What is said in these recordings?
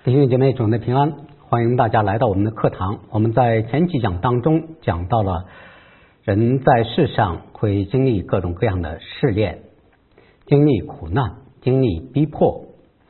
弟兄姐妹，主内平安，欢迎大家来到我们的课堂。我们在前几讲当中讲到了人在世上会经历各种各样的试炼，经历苦难，经历逼迫。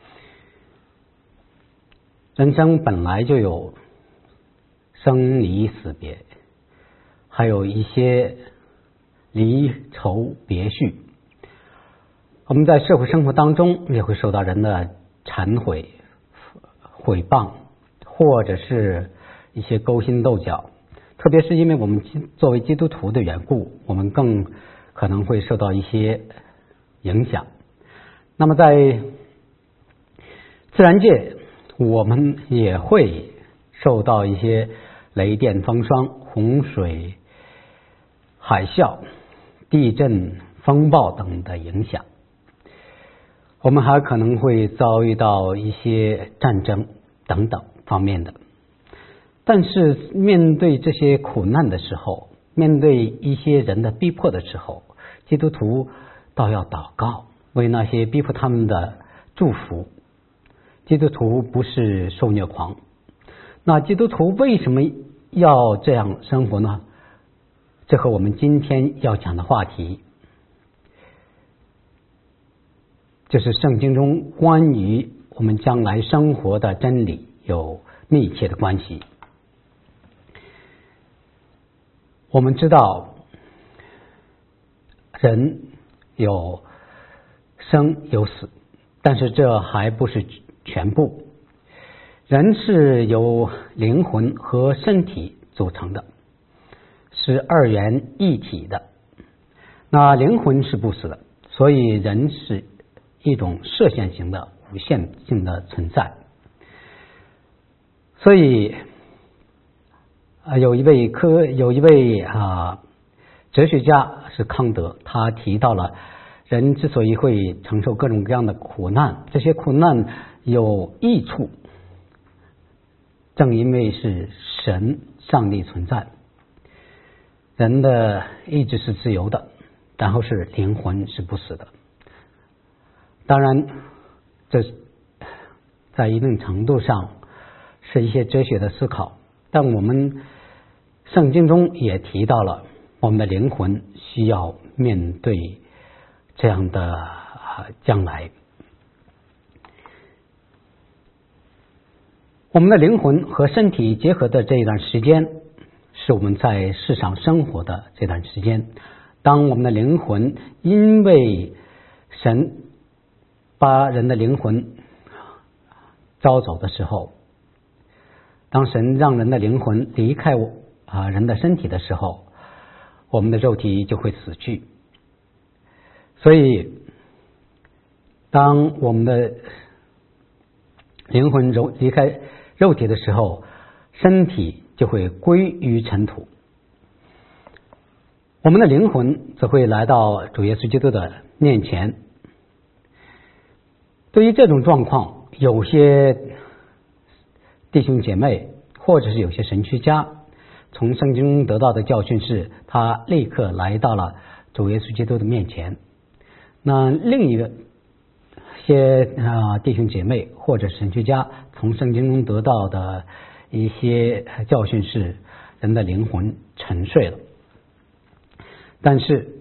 人生本来就有生离死别，还有一些离愁别绪。我们在社会生活当中也会受到人的忏悔、毁谤，或者是一些勾心斗角，特别是因为我们作为基督徒的缘故，我们更可能会受到一些影响。那么在自然界，我们也会受到一些雷电风霜、洪水、海啸、地震、风暴等的影响。我们还可能会遭遇到一些战争等等方面的。但是面对这些苦难的时候，面对一些人的逼迫的时候，基督徒倒要祷告，为那些逼迫他们的祝福。基督徒不是受虐狂。那基督徒为什么要这样生活呢？这和我们今天要讲的话题，就是圣经中关于我们将来生活的真理有密切的关系。我们知道人有生有死，但是这还不是全部。人是由灵魂和身体组成的，是二元一体的。那灵魂是不死的，所以人是一种射线型的无限性的存在。所以有一位哲学家是康德，他提到了人之所以会承受各种各样的苦难，这些苦难有益处，正因为是上帝存在。人的意志是自由的，然后是灵魂是不死的。当然这在一定程度上是一些哲学的思考，但我们圣经中也提到了我们的灵魂需要面对这样的将来。我们的灵魂和身体结合的这一段时间，是我们在世上生活的这段时间。当我们的灵魂因为神把人的灵魂招走的时候，当神让人的灵魂离开人的身体的时候，我们的肉体就会死去。所以当我们的灵魂离开肉体的时候，身体就会归于尘土。我们的灵魂则会来到主耶稣基督的面前。对于这种状况，有些弟兄姐妹或者是有些神学家从圣经中得到的教训是，他立刻来到了主耶稣基督的面前。那另一些弟兄姐妹或者神学家从圣经中得到的一些教训是，人的灵魂沉睡了。但是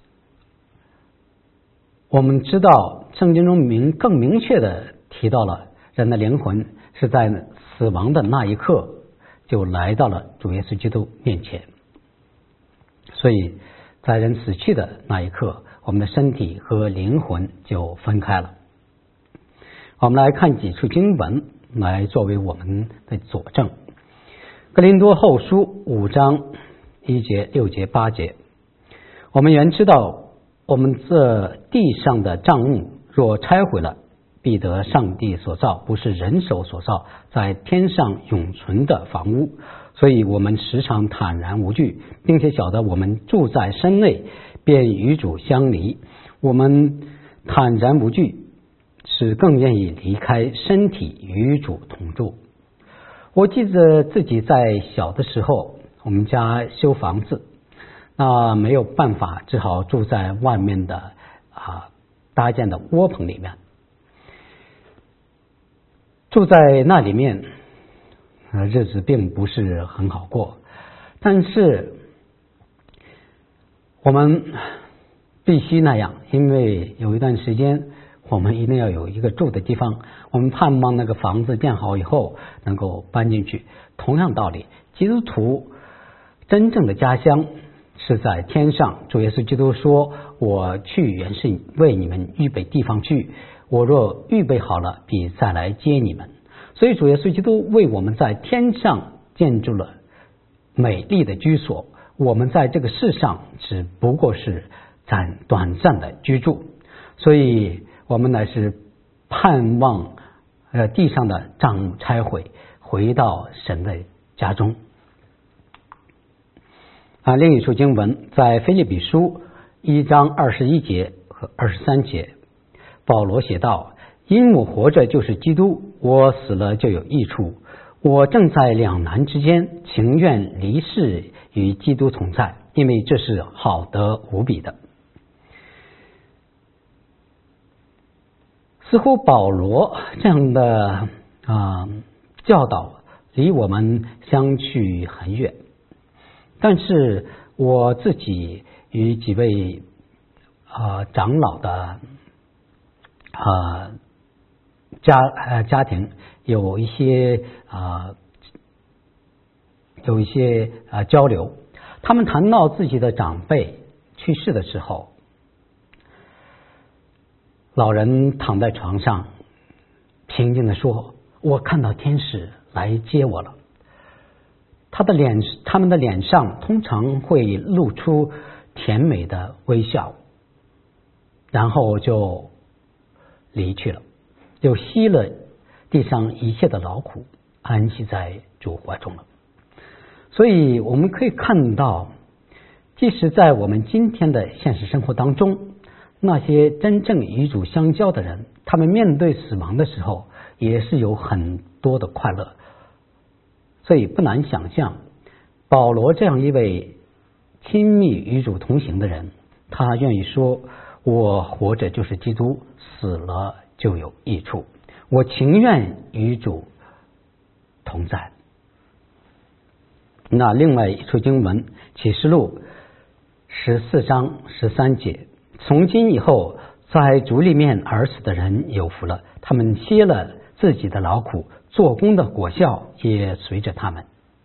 我们知道圣经中更明确的提到了人的灵魂是在死亡的那一刻就来到了主耶稣基督面前。所以在人死去的那一刻，我们的身体和灵魂就分开了。我们来看几处经文来作为我们的佐证。哥林多后书5章1节、6节、8节，我们原知道我们这地上的账目若拆毁了，必得上帝所造，不是人手所造，在天上永存的房屋。所以我们时常坦然无惧，并且晓得我们住在身内，便与主相离。我们坦然无惧，是更愿意离开身体与主同住。我记得自己在小的时候，我们家修房子，那没有办法，只好住在外面的搭建的窝棚里面。 住在那里面，日子并不是很好过，但是我们必须那样，因为有一段时间我们一定要有一个住的地方，我们盼望那个房子建好以后能够搬进去。同样道理，基督徒真正的家乡是在天上。主耶稣基督说，我去原是为你们预备地方去，我若预备好了，必再来接你们。所以主耶稣基督为我们在天上建筑了美丽的居所，我们在这个世上只不过是短暂的居住，所以我们乃是盼望地上的账目拆毁，回到神的家中。另一处经文在腓立比书1章21节和23节，保罗写道，因我活着就是基督，我死了就有益处，我正在两难之间，情愿离世与基督同在，因为这是好得无比的。似乎保罗这样的教导离我们相去很远，但是我自己与几位长老的家庭有一些交流，他们谈到自己的长辈去世的时候，老人躺在床上平静地说，我看到天使来接我了。他们的脸上通常会露出甜美的微笑，然后就离去了，就息了地上一切的劳苦，安息在主怀中了。所以我们可以看到，即使在我们今天的现实生活当中，那些真正与主相交的人，他们面对死亡的时候也是有很多的快乐。所以不难想象，保罗这样一位亲密与主同行的人，他愿意说，我活着就是基督，死了就有益处，我情愿与主同在。那另外一处经文，启示录14章13节，从今以后，在主里面而死的人有福了，他们歇了自己的劳苦，做工的果效也随着他们。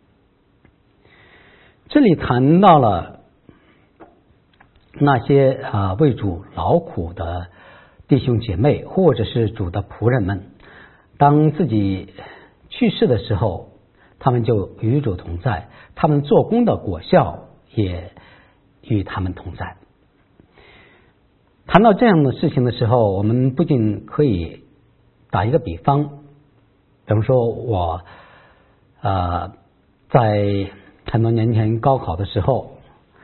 这里谈到了那些为主劳苦的弟兄姐妹，或者是主的仆人们，当自己去世的时候，他们就与主同在，他们做工的果效也与他们同在。谈到这样的事情的时候，我们不仅可以打一个比方，比方说我在很多年前高考的时候，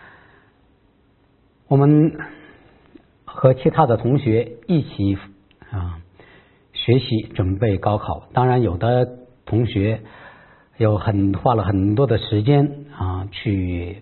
我们和其他的同学一起学习准备高考。当然有的同学花了很多的时间去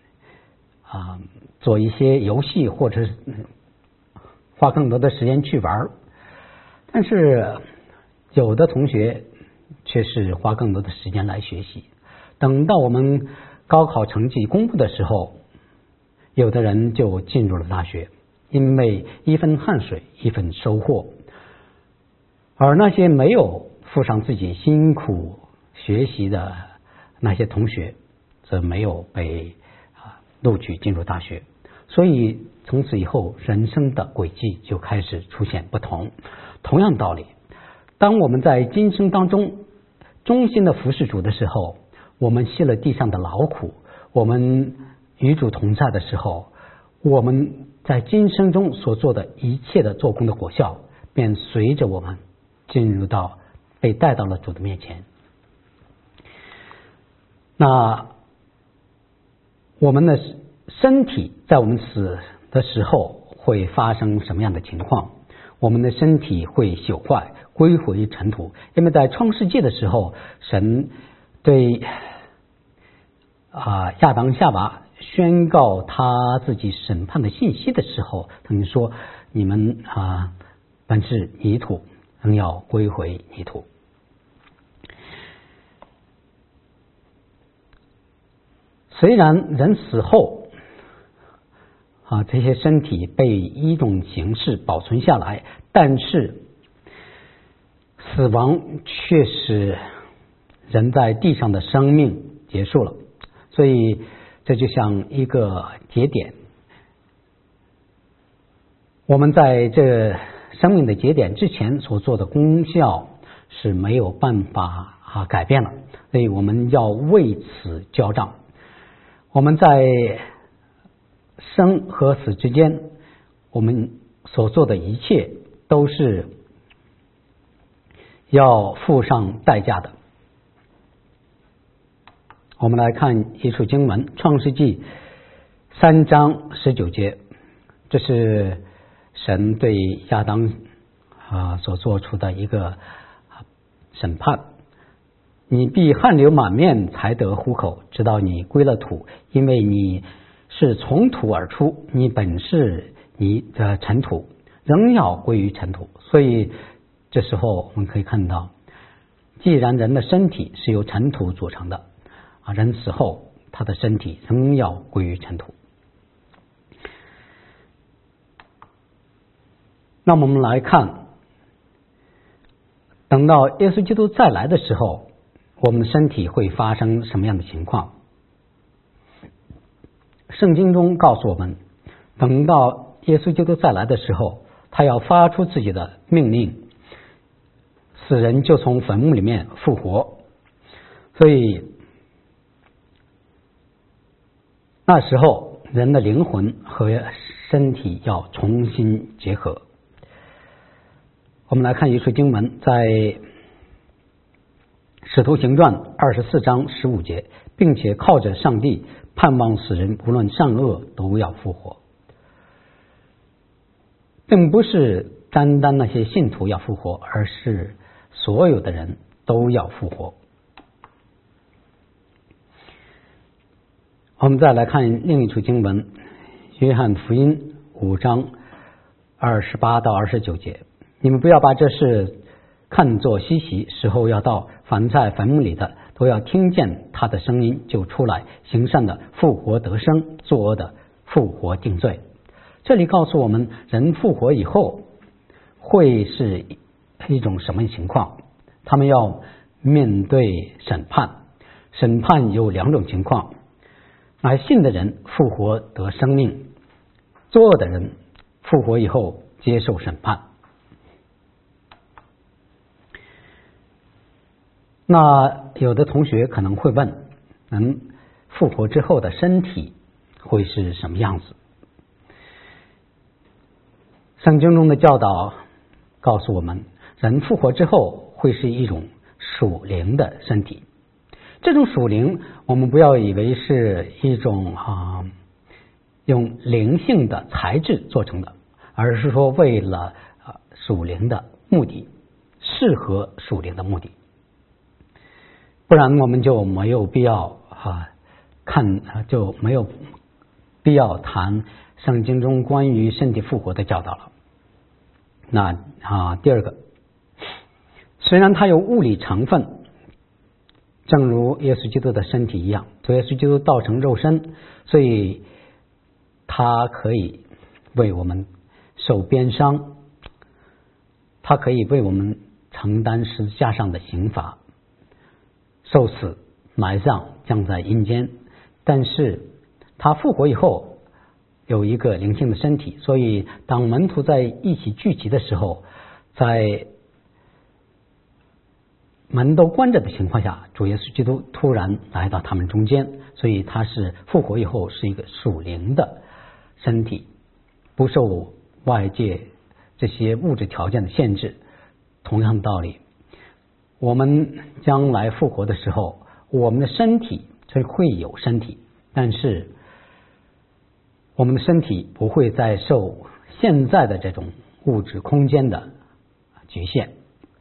做一些游戏，或者是花更多的时间去玩，但是有的同学却是花更多的时间来学习。等到我们高考成绩公布的时候，有的人就进入了大学，因为一分汗水一分收获，而那些没有付上自己辛苦学习的那些同学则没有被录取进入大学。所以从此以后，人生的轨迹就开始出现不同。同样道理，当我们在今生当中忠心的服侍主的时候，我们歇了地上的劳苦，我们与主同在的时候，我们在今生中所做的一切的做工的果效，便随着我们被带到了主的面前。那我们的身体在我们死的时候会发生什么样的情况？我们的身体会朽坏，归回尘土。因为在创世纪的时候，神对亚当夏娃宣告他自己审判的信息的时候，他们说，你们本是泥土，仍要归回泥土。 虽然人死后这些身体被一种形式保存下来，但是死亡却使人在地上的生命结束了。所以这就像一个节点，我们在这生命的节点之前所做的功效是没有办法改变了，所以我们要为此交账。我们在生和死之间，我们所做的一切都是要付上代价的。我们来看一处经文，创世纪3章19节，这是神对亚当所做出的一个审判。你必汗流满面才得糊口，直到你归了土，因为你是从土而出，你本是你的尘土，仍要归于尘土。所以这时候我们可以看到，既然人的身体是由尘土组成的，人死后他的身体仍要归于尘土。那么我们来看，等到耶稣基督再来的时候，我们的身体会发生什么样的情况？圣经中告诉我们，等到耶稣基督再来的时候，他要发出自己的命令，死人就从坟墓里面复活。所以那时候人的灵魂和身体要重新结合。我们来看一处经文，在使徒行传24章15节，并且靠着上帝盼望死人无论善恶都要复活。并不是单单那些信徒要复活，而是所有的人都要复活。我们再来看另一处经文，约翰福音5章28到29节，你们不要把这事看作稀奇，时候要到，凡在坟墓里的都要听见他的声音就出来，行善的复活得生，作恶的复活定罪。这里告诉我们，人复活以后会是一种什么情况？他们要面对审判，审判有2种情况，而信的人复活得生命，作恶的人复活以后接受审判。那有的同学可能会问，复活之后的身体会是什么样子？圣经中的教导告诉我们，人复活之后会是一种属灵的身体。这种属灵，我们不要以为是一种用灵性的材质做成的，而是说为了属灵的目的，适合属灵的目的。不然我们就没有必要就没有必要谈圣经中关于身体复活的教导了。那第二个，虽然它有物理成分，正如耶稣基督的身体一样，所以耶稣基督道成肉身，所以他可以为我们受鞭伤，他可以为我们承担十字架上的刑罚，受死埋葬降在阴间。但是他复活以后有一个灵性的身体，所以当门徒在一起聚集的时候，在门都关着的情况下，主耶稣基督突然来到他们中间，所以他是复活以后是一个属灵的身体，不受外界这些物质条件的限制。同样的道理，我们将来复活的时候，我们的身体虽会有身体，但是我们的身体不会再受现在的这种物质空间的局限。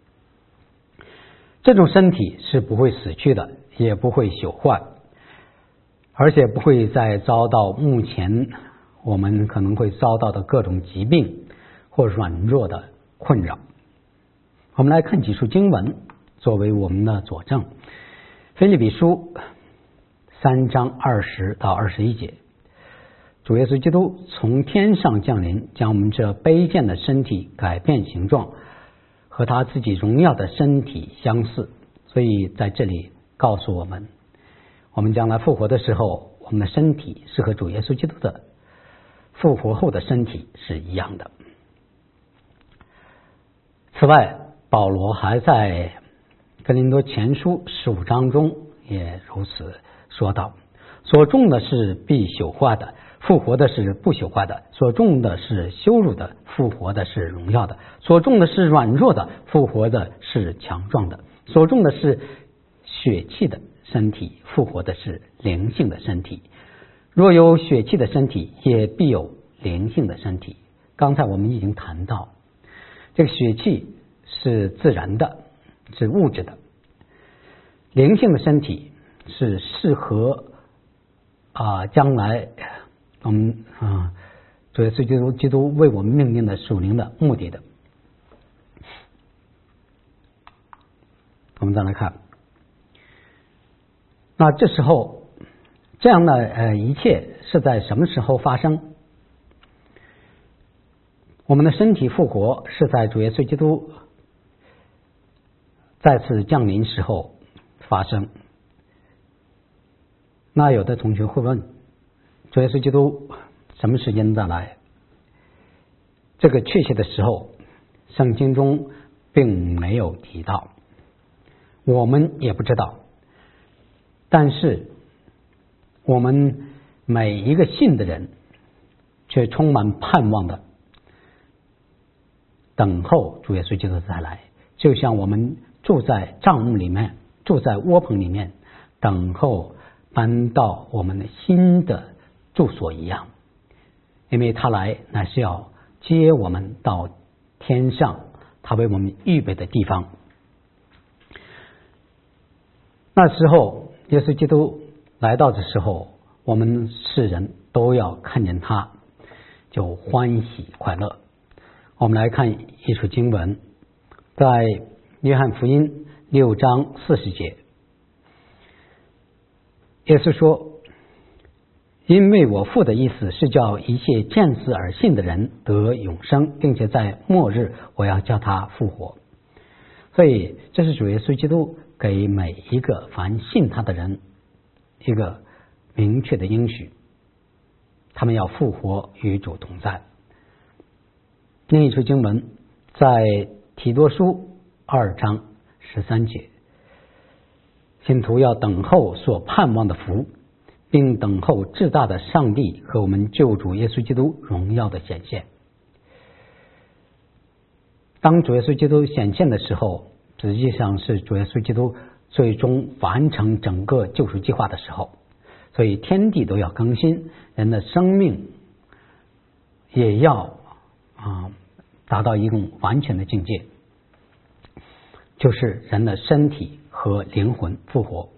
这种身体是不会死去的，也不会朽坏，而且不会再遭到目前我们可能会遭到的各种疾病或软弱的困扰。我们来看几处经文作为我们的佐证。腓立比书 3章20到21节。主耶稣基督从天上降临，将我们这卑贱的身体改变形状，和他自己荣耀的身体相似。所以在这里告诉我们，我们将来复活的时候，我们的身体是和主耶稣基督的复活后的身体是一样的。此外，保罗还在哥林多前书15章中也如此说道：所种的是必朽坏的，复活的是不朽坏的；所种的是羞辱的，复活的是荣耀的；所种的是软弱的，复活的是强壮的；所种的是血气的身体，复活的是灵性的身体。若有血气的身体，也必有灵性的身体。刚才我们已经谈到，这个血气是自然的，是物质的；灵性的身体是适合将来我们主耶稣基督为我们命定的属灵的目的的。我们再来看，那这时候这样的一切是在什么时候发生？我们的身体复活是在主耶稣基督再次降临时候发生。那有的同学会问，主耶稣基督什么时间再来？这个确切的时候圣经中并没有提到，我们也不知道，但是我们每一个信的人却充满盼望的等候主耶稣基督再来，就像我们住在帐幕里面，住在窝棚里面，等候搬到我们的新的住所一样。因为他来乃是要接我们到天上，他为我们预备的地方。那时候耶稣基督来到的时候，我们世人都要看见他，就欢喜快乐。我们来看一处经文，在约翰福音6章40节，耶稣说：因为我父的意思是叫一切见死而信的人得永生，并且在末日我要叫他复活。所以这是主耶稣基督给每一个凡信他的人一个明确的应许，他们要复活与主同在。另一处经文在提多书2章13节，信徒要等候所盼望的福，并等候至大的上帝和我们救主耶稣基督荣耀的显现。当主耶稣基督显现的时候，实际上是主耶稣基督最终完成整个救赎计划的时候，所以天地都要更新，人的生命也要达到一种完全的境界，就是人的身体和灵魂复活，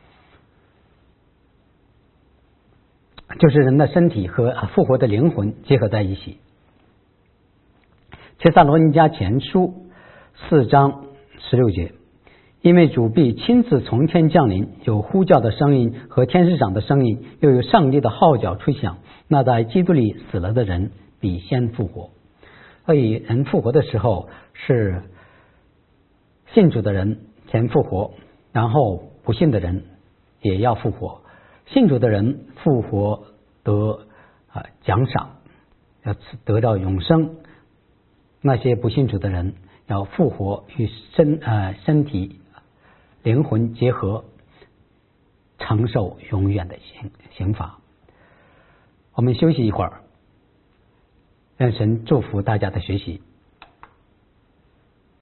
就是人的身体和复活的灵魂结合在一起。帖撒罗尼迦前书4章16节，因为主必亲自从天降临，有呼叫的声音和天使长的声音，又有上帝的号角吹响，那在基督里死了的人必先复活。所以人复活的时候是信主的人先复活，然后不信的人也要复活。信主的人复活得奖赏，要得到永生；那些不信主的人要复活与身体灵魂结合，承受永远的刑罚。我们休息一会儿，愿神祝福大家的学习。